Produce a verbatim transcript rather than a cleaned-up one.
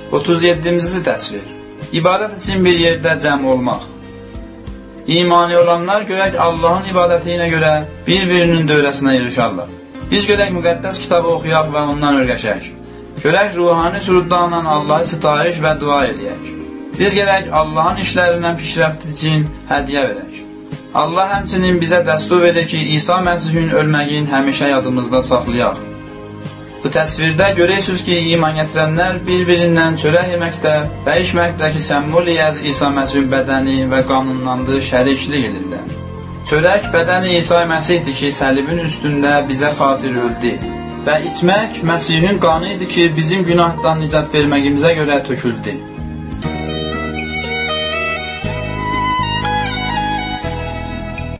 otuz yeddinci təsvir. İbadət üçün bir yerdə cəm olmaq. İmani olanlar görək Allahın ibadəti ilə görə bir-birinin dövrəsinə yığışarlar. Biz görək müqəddəs kitabı oxuyaq və ondan öyrəşək. Görək ruhani sürudlarla Allahı sitayiş və dua eləyək. Biz görək Allahın işlərindən pişrəft üçün hədiyyə verək. Allah həmçinin bizə dəstur verir ki, İsa Məsihin ölməyin həmişə yadımızda saxlayaq. Bu təsvirdə görərsiniz ki, iman gətirənlər bir-birindən çörək yeməkdə və içməkdəki semboliyəz İsa Məsihin bədəni və qanınlandığı şəriklik edirlər. Çörək bədəni İsa Məsihdir ki, səlibin üstündə bizə xatir öldü və içmək Məsihin qanı idi ki, bizim günahdan nicat verməyimizə görə töküldü.